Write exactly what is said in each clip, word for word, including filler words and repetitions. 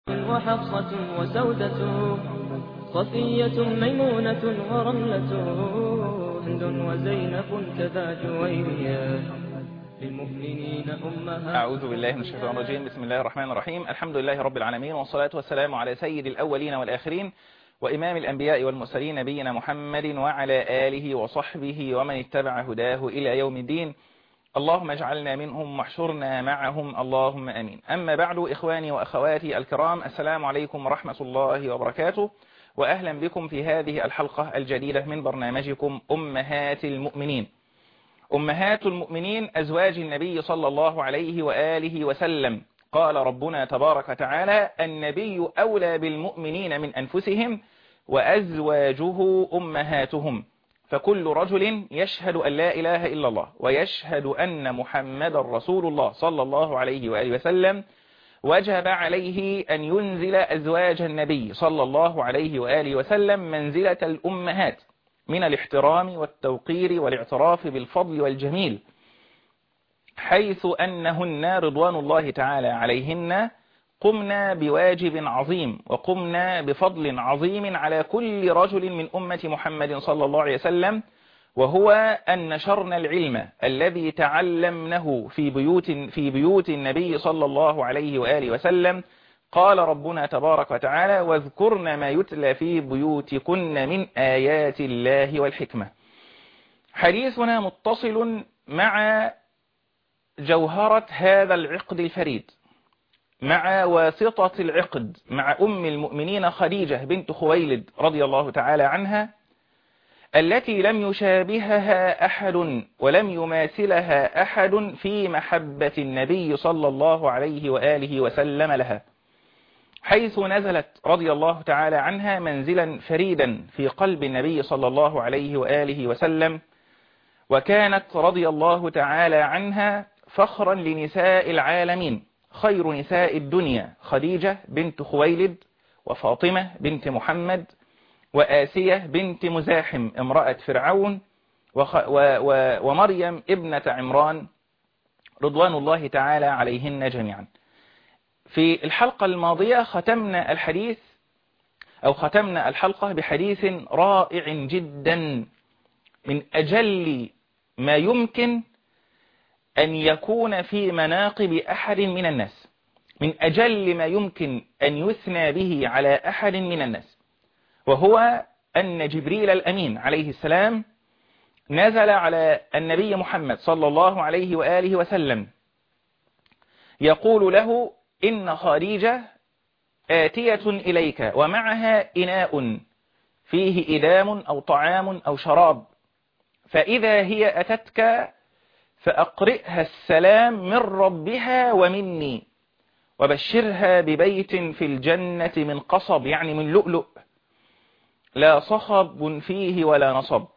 وحفصة وسودة صفية ميمونة ورملة هند وزينب كذا جويرية للمؤمنين أمها. أعوذ بالله من الشيطان الرجيم. بسم الله الرحمن الرحيم. الحمد لله رب العالمين، والصلاة والسلام على سيد الأولين والآخرين وإمام الأنبياء والمرسلين نبينا محمد وعلى آله وصحبه ومن اتبع هداه إلى يوم الدين. اللهم اجعلنا منهم واحشرنا معهم، اللهم أمين. أما بعد، إخواني وأخواتي الكرام، السلام عليكم ورحمة الله وبركاته، وأهلا بكم في هذه الحلقة الجديدة من برنامجكم أمهات المؤمنين. أمهات المؤمنين أزواج النبي صلى الله عليه وآله وسلم. قال ربنا تبارك وتعالى: النبي أولى بالمؤمنين من أنفسهم وأزواجه أمهاتهم. فكل رجل يشهد أن لا إله إلا الله ويشهد أن محمد رسول الله صلى الله عليه وآله وسلم وجب عليه أن ينزل أزواج النبي صلى الله عليه وآله وسلم منزلة الأمهات من الاحترام والتوقير والاعتراف بالفضل والجميل، حيث أنهن رضوان الله تعالى عليهن قمنا بواجب عظيم وقمنا بفضل عظيم على كل رجل من أمة محمد صلى الله عليه وسلم، وهو أن نشرنا العلم الذي تعلمناه في بيوت في بيوت النبي صلى الله عليه وآله وسلم. قال ربنا تبارك وتعالى: واذكرن ما يتلى في بيوتكن من آيات الله والحكمة. حديثنا متصل مع جوهرة هذا العقد الفريد، مع واسطة العقد، مع أم المؤمنين خديجة بنت خويلد رضي الله تعالى عنها، التي لم يشابهها أحد ولم يماثلها أحد في محبة النبي صلى الله عليه وآله وسلم لها، حيث نزلت رضي الله تعالى عنها منزلا فريدا في قلب النبي صلى الله عليه وآله وسلم. وكانت رضي الله تعالى عنها فخرا لنساء العالمين، خير نساء الدنيا خديجة بنت خويلد، وفاطمة بنت محمد، وآسية بنت مزاحم امرأة فرعون، وخ... و... و... ومريم ابنة عمران رضوان الله تعالى عليهن جميعا. في الحلقة الماضية ختمنا الحديث أو ختمنا الحلقة بحديث رائع جدا من أجل ما يمكن أن يكون في مناقب أحد من الناس، من أجل ما يمكن أن يثنى به على أحد من الناس، وهو أن جبريل الأمين عليه السلام نزل على النبي محمد صلى الله عليه وآله وسلم يقول له: إن خديجة آتية إليك ومعها إناء فيه إدام أو طعام أو شراب، فإذا هي أتتك فأقرئها السلام من ربها ومني، وبشرها ببيت في الجنة من قصب، يعني من لؤلؤ، لا صخب فيه ولا نصب.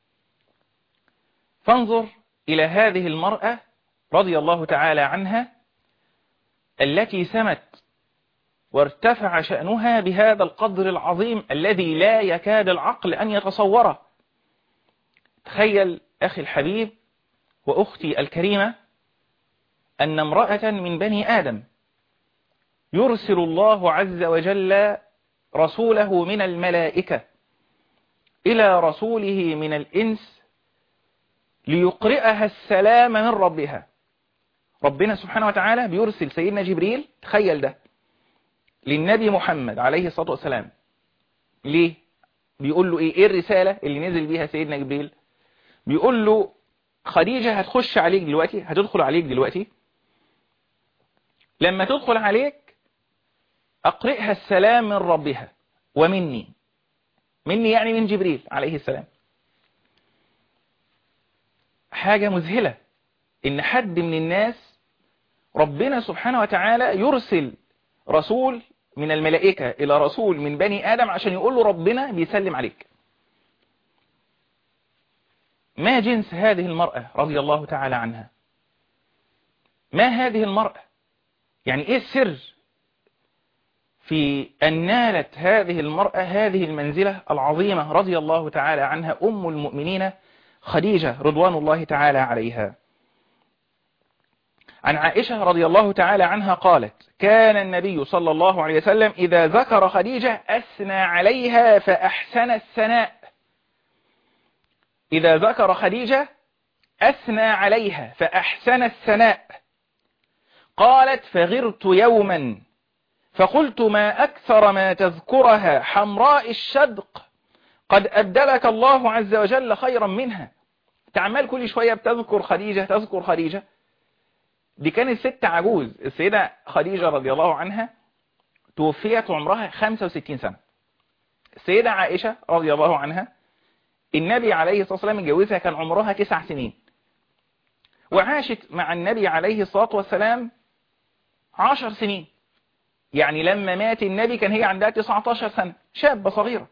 فانظر إلى هذه المرأة رضي الله تعالى عنها، التي سمت وارتفع شأنها بهذا القدر العظيم الذي لا يكاد العقل أن يتصوره. تخيل أخي الحبيب وأختي الكريمة أن امرأة من بني آدم يرسل الله عز وجل رسوله من الملائكة إلى رسوله من الإنس ليقرئها السلام من ربها. ربنا سبحانه وتعالى بيرسل سيدنا جبريل، تخيل ده، للنبي محمد عليه الصلاة والسلام. ليه؟ بيقول له إيه؟ إيه الرسالة اللي نزل بيها سيدنا جبريل؟ بيقول له: خديجة هتخش عليك دلوقتي، هتدخل عليك دلوقتي، لما تدخل عليك أقرئها السلام من ربها ومني. مني يعني من جبريل عليه السلام. حاجة مذهلة إن حد من الناس ربنا سبحانه وتعالى يرسل رسول من الملائكة إلى رسول من بني آدم عشان يقول له ربنا بيسلم عليك. ما جنس هذه المرأة رضي الله تعالى عنها؟ ما هذه المرأة؟ يعني إيه السر في أن نالت هذه المرأة هذه المنزلة العظيمة رضي الله تعالى عنها، أم المؤمنين خديجة رضوان الله تعالى عليها؟ عن عائشة رضي الله تعالى عنها قالت: كان النبي صلى الله عليه وسلم إذا ذكر خديجة أثنى عليها فأحسن الثناء. إذا ذكر خديجة أثنى عليها فأحسن الثناء. قالت: فغرت يوما فقلت: ما أكثر ما تذكرها حمراء الشدق، قد أبدلك الله عز وجل خيرا منها. تعمل كل شوية بتذكر خديجة تذكر خديجة. دي كانت ست عجوز. السيدة خديجة رضي الله عنها توفيت عمرها خمسة وستين سنة. السيدة عائشة رضي الله عنها النبي عليه الصلاة والسلام اتجوزها كان عمرها تسع سنين، وعاشت مع النبي عليه الصلاة والسلام عشر سنين. يعني لما مات النبي كان هي عندها تسعة عشر سنة، شابة صغيرة.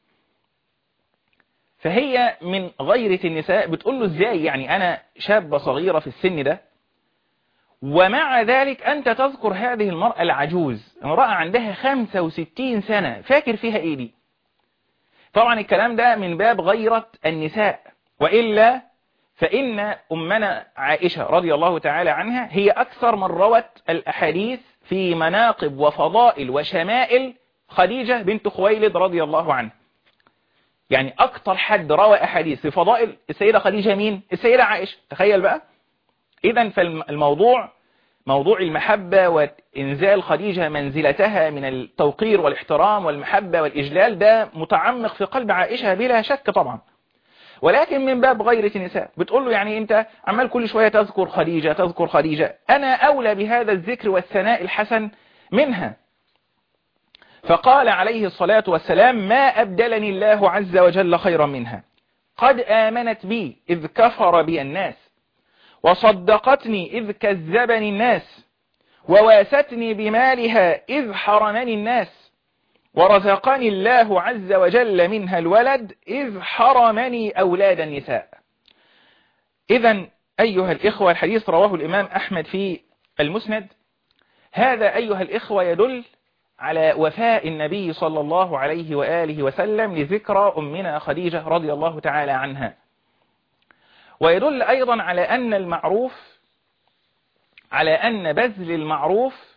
فهي من غيرة النساء بتقول له: ازاي يعني أنا شابة صغيرة في السن ده، ومع ذلك أنت تذكر هذه المرأة العجوز، امرأة عندها خمسة وستين سنة، فاكر فيها إيه دي؟ طبعا الكلام ده من باب غيرة النساء، وإلا فإن أمنا عائشة رضي الله تعالى عنها هي أكثر من روت الأحاديث في مناقب وفضائل وشمائل خديجة بنت خويلد رضي الله عنها. يعني أكثر حد روى أحاديث في فضائل السيدة خديجة مين؟ السيدة عائشة. تخيل بقى. إذن فالموضوع موضوع المحبة وإنزال خديجة منزلتها من التوقير والاحترام والمحبة والإجلال ده متعمق في قلب عائشة بلا شك طبعا، ولكن من باب غيرة النساء بتقول له: يعني أنت عمال كل شوية تذكر خديجة تذكر خديجة، أنا أولى بهذا الذكر والثناء الحسن منها. فقال عليه الصلاة والسلام: ما أبدلني الله عز وجل خيرا منها، قد آمنت بي إذ كفر بي الناس، وصدقتني إذ كذبني الناس، وواستني بمالها إذ حرمني الناس، ورزقني الله عز وجل منها الولد إذ حرمني أولاد النساء. إذن أيها الإخوة الحديث رواه الإمام أحمد في المسند. هذا أيها الإخوة يدل على وفاء النبي صلى الله عليه وآله وسلم لذكرى أمنا خديجة رضي الله تعالى عنها، ويدل أيضا على أن المعروف على أن بذل المعروف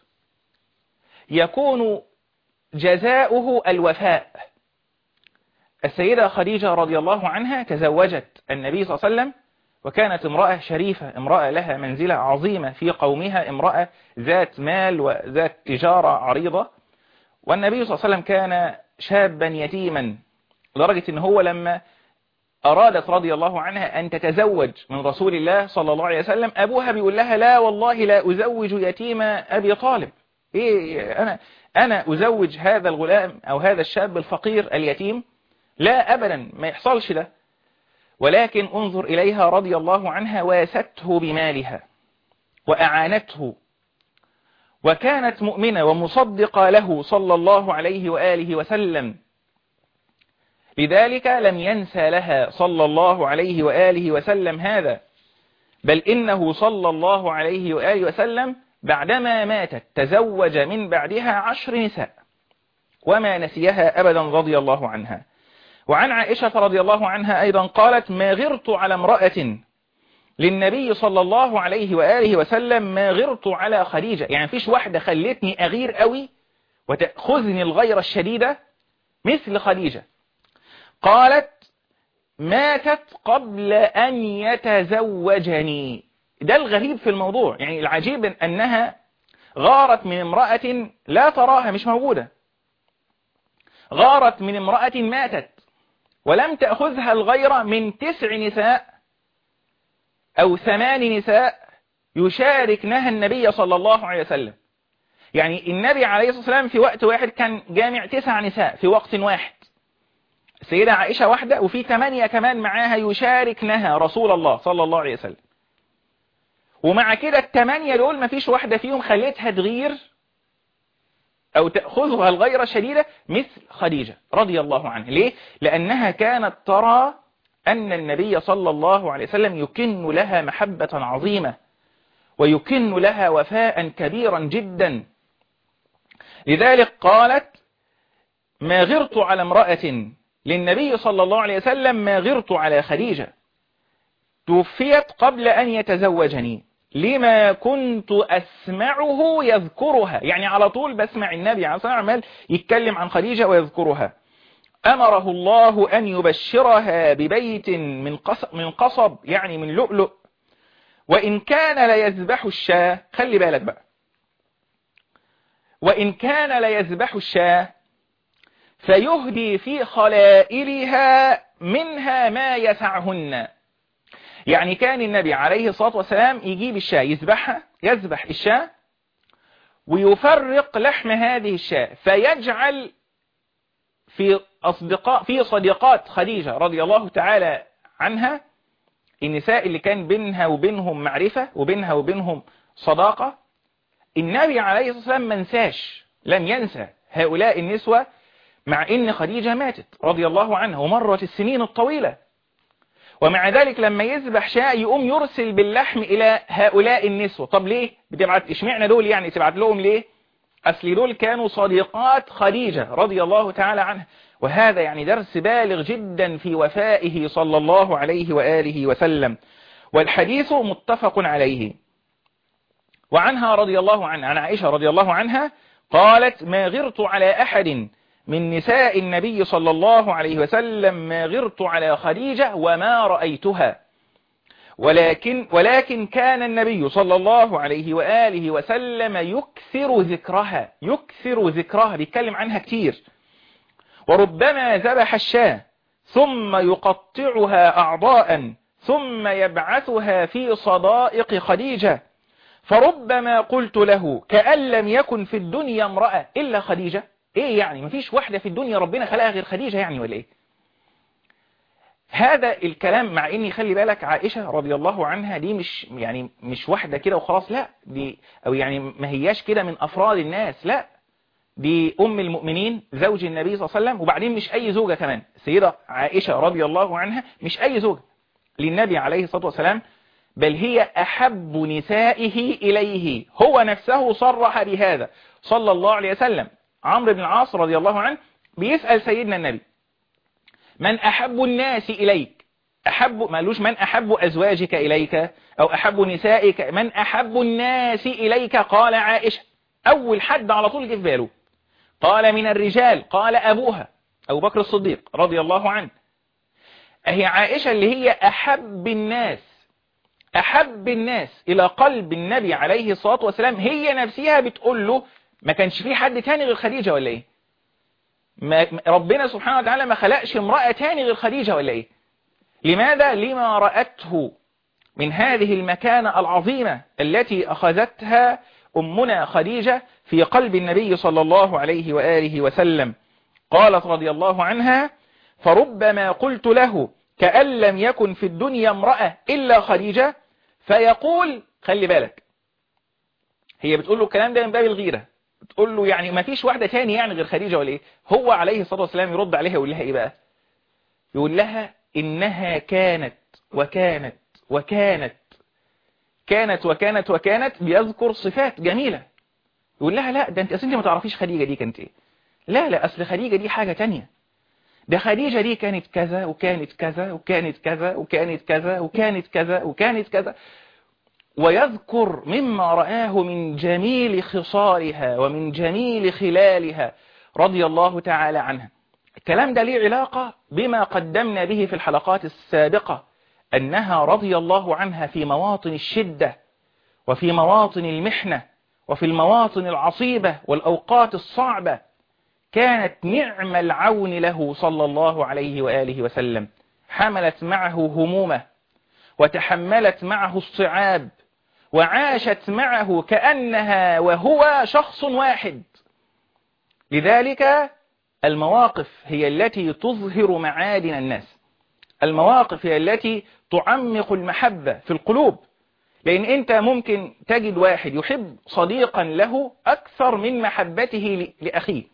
يكون جزاؤه الوفاء. السيدة خديجة رضي الله عنها تزوجت النبي صلى الله عليه وسلم، وكانت امرأة شريفة، امرأة لها منزلة عظيمة في قومها، امرأة ذات مال وذات تجارة عريضة. والنبي صلى الله عليه وسلم كان شابا يتيما، لدرجة ان هو لما أرادت رضي الله عنها أن تتزوج من رسول الله صلى الله عليه وسلم، أبوها بيقول لها: لا والله لا أزوج يتيم أبي طالب. إيه أنا أنا أزوج هذا الغلام أو هذا الشاب الفقير اليتيم؟ لا أبدا، ما يحصلش ده. ولكن انظر إليها رضي الله عنها، واسته بمالها وأعانته، وكانت مؤمنة ومصدقة له صلى الله عليه وآله وسلم. لذلك لم ينسى لها صلى الله عليه وآله وسلم هذا، بل إنه صلى الله عليه وآله وسلم بعدما ماتت تزوج من بعدها عشر نساء، وما نسيها أبدا رضي الله عنها. وعن عائشة رضي الله عنها أيضا قالت: ما غرت على امرأة للنبي صلى الله عليه وآله وسلم ما غرت على خديجة. يعني فيش واحدة خلتني أغير قوي وتأخذني الغيرة الشديدة مثل خديجة. قالت: ماتت قبل أن يتزوجني. ده الغريب في الموضوع، يعني العجيب أنها غارت من امرأة لا تراها، مش موجودة. غارت من امرأة ماتت، ولم تأخذها الغيرة من تسع نساء أو ثمان نساء يشاركنها النبي صلى الله عليه وسلم. يعني النبي عليه الصلاة والسلام في وقت واحد كان جامع تسع نساء في وقت واحد، السيدة عائشة واحدة وفي ثمانية كمان معاها يشاركنها رسول الله صلى الله عليه وسلم. ومع كده الثمانية دول ما فيش واحدة فيهم خلتها تغير أو تأخذها الغيرة شديدة مثل خديجة رضي الله عنها. ليه؟ لأنها كانت ترى أن النبي صلى الله عليه وسلم يكن لها محبة عظيمة، ويكن لها وفاء كبيرا جدا. لذلك قالت: ما غرت على امرأة للنبي صلى الله عليه وسلم ما غرت على خديجة، توفيت قبل أن يتزوجني. لما كنت أسمعه يذكرها، يعني على طول بسمع النبي عليه الصلاة والسلام عمال يتكلم عن خديجة ويذكرها. أمره الله أن يبشرها ببيت من قصب, من قصب يعني من لؤلؤ، وإن كان ليذبح الشاة، خلي بالك بقى، وإن كان ليذبح الشاة فيهدي في خلائلها منها ما يسعهن. يعني كان النبي عليه الصلاة والسلام يجيب الشاة يذبحها، يذبح الشاة ويفرق لحم هذه الشاة فيجعل في أصدقاء في صديقات خديجة رضي الله تعالى عنها، النساء اللي كان بينها وبينهم معرفة وبينها وبينهم صداقة. النبي عليه الصلاة والسلام ما نساش، لم ينسى هؤلاء النسوة، مع ان خديجة ماتت رضي الله عنها ومرت السنين الطويلة، ومع ذلك لما يذبح شاة يقوم يرسل باللحم إلى هؤلاء النسوة. طب ليه بتبعت اشمعنى دول؟ يعني تبعت لهم ليه؟ أصل دول كانوا صديقات خديجة رضي الله تعالى عنها، وهذا يعني درس بالغ جدا في وفائه صلى الله عليه وآله وسلم. والحديث متفق عليه. وعنها رضي الله عنها، عن عائشة رضي الله عنها قالت: ما غرت على أحد من نساء النبي صلى الله عليه وسلم ما غرت على خديجة وما رأيتها، ولكن ولكن كان النبي صلى الله عليه وآله وسلم يكثر ذكرها، يكثر ذكرها، بيتكلم عنها كتير. وربما ذبح الشاة ثم يقطعها أعضاء ثم يبعثها في صدائق خديجة، فربما قلت له: كأن لم يكن في الدنيا امرأة إلا خديجة. ايه يعني مفيش واحدة في الدنيا ربنا خلقها غير خديجة يعني ولا ايه؟ هذا الكلام، مع اني خلي بالك عائشة رضي الله عنها دي مش يعني مش واحدة كده وخلاص، لا دي او يعني ما هياش كده من افراد الناس، لا دي ام المؤمنين زوج النبي صلى الله عليه وسلم، وبعدين مش اي زوجة كمان، السيدة عائشة رضي الله عنها مش اي زوجة للنبي عليه الصلاة والسلام، بل هي احب نسائه اليه، هو نفسه صرح بهذا صلى الله عليه وسلم. عمرو بن العاص رضي الله عنه بيسأل سيدنا النبي: من أحب الناس إليك؟ أحب ما قالوش من أحب أزواجك إليك أو أحب نسائك، من أحب الناس إليك؟ قال عائشة، أول حد على طول جه في باله. قال: من الرجال، قال أبوها أبو بكر الصديق رضي الله عنه. أهي عائشة اللي هي أحب الناس، أحب الناس إلى قلب النبي عليه الصلاة والسلام، هي نفسها بتقول له ما كانش في حد تاني غير خديجة ولا ايه؟ ما ربنا سبحانه وتعالى ما خلقش امرأة تاني غير خديجة ولا ايه؟ لماذا؟ لما رأته من هذه المكانة العظيمة التي أخذتها أمنا خديجة في قلب النبي صلى الله عليه وآله وسلم. قالت رضي الله عنها: فربما قلت له: كأن لم يكن في الدنيا امرأة إلا خديجة، فيقول، خلي بالك، هي بتقول له الكلام ده من باب الغيرة، تقول له يعني ما فيش واحدة تاني يعني غير خديجة ولا ايه؟ هو عليه الصلاة والسلام يرد عليها يقول لها ايه بقى؟ يقول لها: انها كانت وكانت وكانت كانت وكانت وكانت، بيذكر صفات جميلة. يقول لها: لا ده انت اصل انت ما تعرفيش خديجة دي كانت ايه، لا لا اصل خديجة دي حاجة تانية، ده خديجة دي كانت كذا وكانت كذا وكانت كذا وكانت كذا وكانت كذا وكانت كذا، ويذكر مما رآه من جميل خصالها ومن جميل خلالها رضي الله تعالى عنها. الكلام ده ليه علاقة بما قدمنا به في الحلقات السابقة، أنها رضي الله عنها في مواطن الشدة وفي مواطن المحنة وفي المواطن العصيبة والأوقات الصعبة كانت نعم العون له صلى الله عليه وآله وسلم، حملت معه همومه وتحملت معه الصعاب وعاشت معه كأنها وهو شخص واحد. لذلك المواقف هي التي تظهر معادن الناس، المواقف هي التي تعمق المحبة في القلوب، لأن أنت ممكن تجد واحد يحب صديقا له أكثر من محبته لأخيه،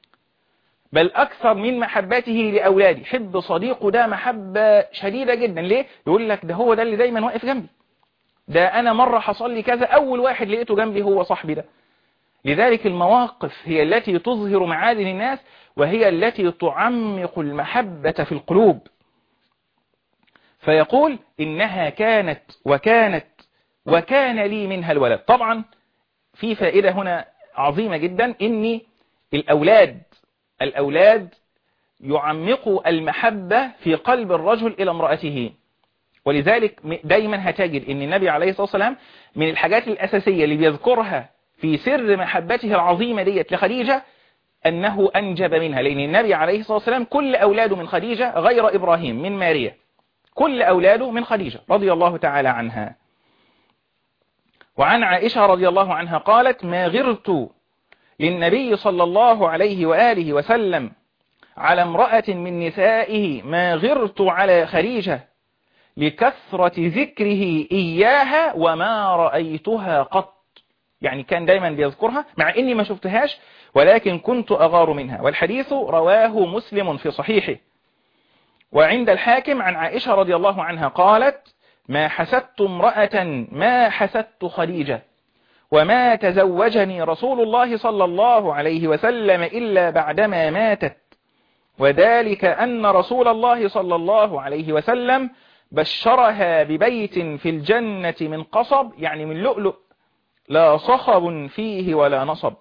بل أكثر من محبته لأولاده، يحب صديقه ده محبة شديدة جدا. ليه؟ يقول لك ده هو ده اللي دايما واقف جنبي، ده أنا مرة حصل لي كذا أول واحد لقيته جنبي هو صاحبي ده. لذلك المواقف هي التي تظهر معادن الناس، وهي التي تعمق المحبة في القلوب. فيقول: إنها كانت وكانت وكان لي منها الولد. طبعا في فائدة هنا عظيمة جدا، إن الأولاد الأولاد يعمقوا المحبة في قلب الرجل إلى امرأته. ولذلك دايما هتجد ان النبي عليه الصلاة والسلام من الحاجات الأساسية اللي بيذكرها في سر محبته العظيمة ديت لخديجة أنه أنجب منها، لأن النبي عليه الصلاة والسلام كل أولاده من خديجة غير إبراهيم من ماريا، كل أولاده من خديجة رضي الله تعالى عنها. وعن عائشة رضي الله عنها قالت: ما غرت للنبي صلى الله عليه وآله وسلم على امرأة من نسائه ما غرت على خديجة لكثرة ذكره إياها وما رأيتها قط. يعني كان دايما بيذكرها مع إني ما شفتهاش، ولكن كنت أغار منها. والحديث رواه مسلم في صحيحه. وعند الحاكم عن عائشة رضي الله عنها قالت: ما حسدت امرأة ما حسدت خديجة، وما تزوجني رسول الله صلى الله عليه وسلم إلا بعدما ماتت، وذلك أن رسول الله صلى الله عليه وسلم بشرها ببيت في الجنة من قصب، يعني من لؤلؤ، لا صخب فيه ولا نصب.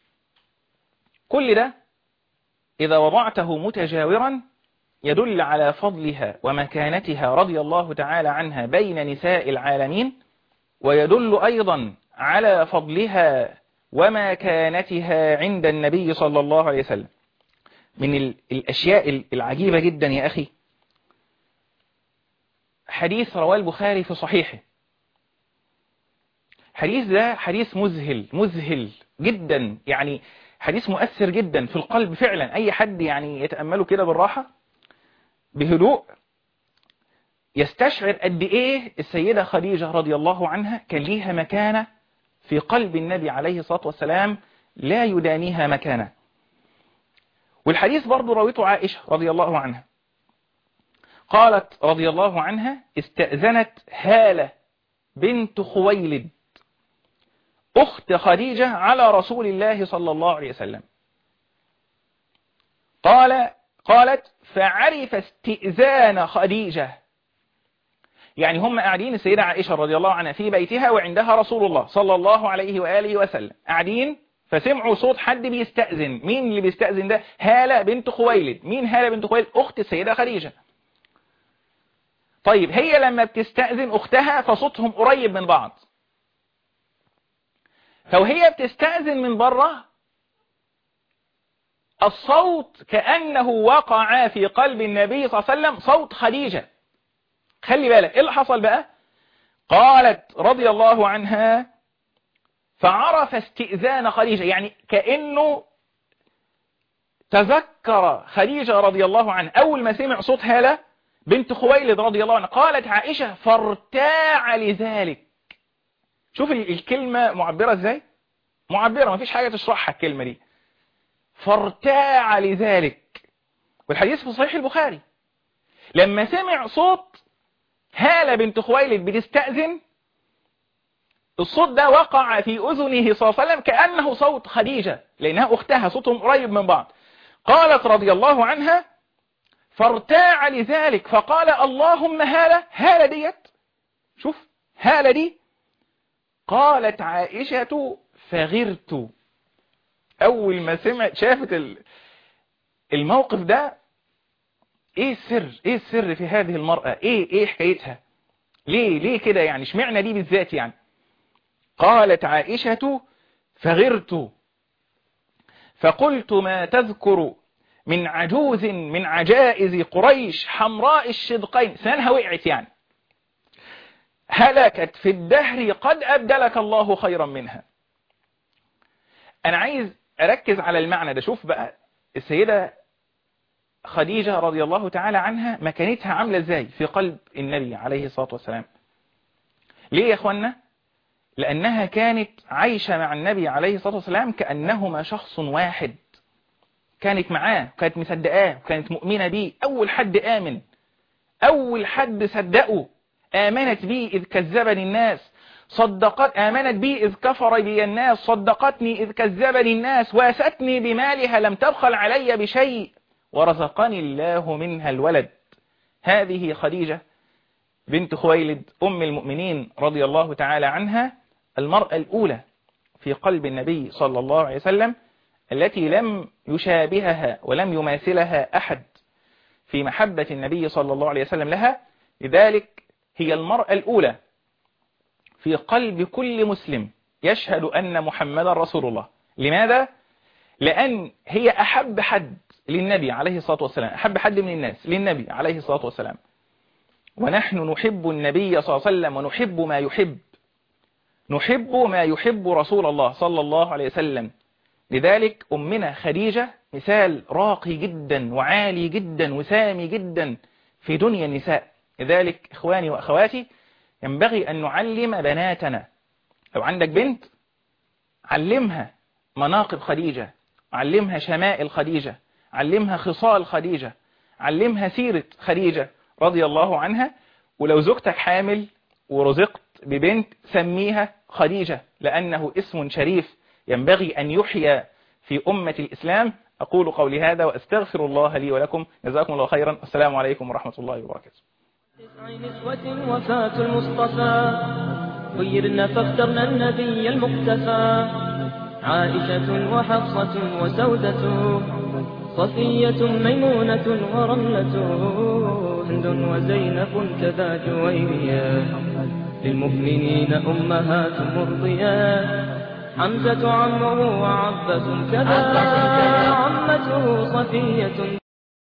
كل ده إذا وضعته متجاورا يدل على فضلها ومكانتها رضي الله تعالى عنها بين نساء العالمين، ويدل أيضا على فضلها ومكانتها عند النبي صلى الله عليه وسلم. من الأشياء العجيبة جدا يا أخي حديث رواه البخاري في صحيحه. حديث ده حديث مذهل مذهل جدا، يعني حديث مؤثر جدا في القلب فعلا. أي حد يعني يتأمله كده بالراحة بهدوء يستشعر قد إيه السيدة خديجة رضي الله عنها كان ليها مكانة في قلب النبي عليه الصلاة والسلام لا يدانيها مكانة. والحديث برضو رويته عائشة رضي الله عنها قالت رضي الله عنها: استأذنت هالة بنت خويلد أخت خديجة على رسول الله صلى الله عليه وسلم. قال قالت: فعرف استئذان خديجة. يعني هم قاعدين السيدة عائشة رضي الله عنها في بيتها وعندها رسول الله صلى الله عليه وآله وسلم، قاعدين فسمعوا صوت حد بيستأذن. مين اللي بيستأذن ده؟ هالة بنت خويلد. مين هالة بنت خويلد؟ أخت السيدة خديجة. طيب هي لما بتستأذن أختها فصوتهم قريب من بعض، فوهي بتستأذن من بره الصوت كأنه وقع في قلب النبي صلى الله عليه وسلم صوت خديجة. خلي بالك ايه اللي حصل بقى. قالت رضي الله عنها: فعرف استئذان خديجة، يعني كأنه تذكر خديجة رضي الله عنها أول ما سمع صوت هالة بنت خويلد رضي الله عنها. قالت عائشة: فارتاع لذلك. شوف الكلمة معبرة ازاي، معبرة ما فيش حاجة تشرحها الكلمة دي. فارتاع لذلك. والحديث في صحيح البخاري. لما سمع صوت هالة بنت خويلد بتستأذن، الصوت ده وقع في أذنه صلى الله عليه وسلم كأنه صوت خديجة، لأنها أختها صوتهم قريب من بعض. قالت رضي الله عنها: فارتاع لذلك، فقال: اللهم هالة. هالة ديت، شوف هالة دي. قالت عائشة: فغرت. أول ما سمعت شافت الموقف ده، ايه السر ايه السر في هذه المرأة، ايه ايه حكايتها، ليه ليه كده يعني، اشمعنى دي بالذات يعني. قالت عائشة: فغرت فقلت ما تذكر من عجوز من عجائز قريش حمراء الشدقين، سنانها وقعت يعني، هلكت في الدهر قد أبدلك الله خيرا منها. أنا عايز أركز على المعنى ده. شوف بقى السيدة خديجة رضي الله تعالى عنها مكانتها عاملة ازاي في قلب النبي عليه الصلاة والسلام. ليه يا اخوانا؟ لأنها كانت عايشة مع النبي عليه الصلاة والسلام كأنهما شخص واحد. كانت معاه، كانت مصدقاه، كانت مؤمنة بيه. أول حد آمن، أول حد صدقه. آمنت بي إذ كذبني الناس، صدقت آمنت بي إذ كفر بي الناس، صدقتني إذ كذبني الناس، واستني بمالها لم تبخل علي بشيء، ورزقني الله منها الولد. هذه خديجة بنت خويلد أم المؤمنين رضي الله تعالى عنها المرأة الأولى في قلب النبي صلى الله عليه وسلم، التي لم يشابهها ولم يماثلها أحد في محبة النبي صلى الله عليه وسلم لها. لذلك هي المرأة الأولى في قلب كل مسلم يشهد أن محمد رسول الله. لماذا؟ لأن هي أحب حد للنبي عليه الصلاة والسلام، أحب حد من الناس للنبي عليه الصلاة والسلام، ونحن نحب النبي صلى الله عليه وسلم ونحب ما يحب، نحب ما يحب رسول الله صلى الله عليه وسلم. لذلك أمنا خديجة مثال راقي جدا وعالي جدا وسامي جدا في دنيا النساء. لذلك إخواني وأخواتي ينبغي أن نعلم بناتنا. لو عندك بنت علمها مناقب خديجة، علمها شمائل خديجة، علمها خصال خديجة، علمها سيرة خديجة رضي الله عنها. ولو زوجتك حامل ورزقت ببنت سميها خديجة، لأنه اسم شريف ينبغي أن يحيى في أمة الإسلام. أقول قولي هذا وأستغفر الله لي ولكم، جزاكم الله خيرا، السلام عليكم ورحمة الله وبركاته. تسع نسوة وفاة المصطفى خيرنا فاخترنا النبي المقتفى، عائشة وحفصة وسودة، صفية ميمونة ورملة، هند وزينب كذا جويريا، للمؤمنين أمهات مرضيات، حمزة عمه وعبة كذا عمته صفية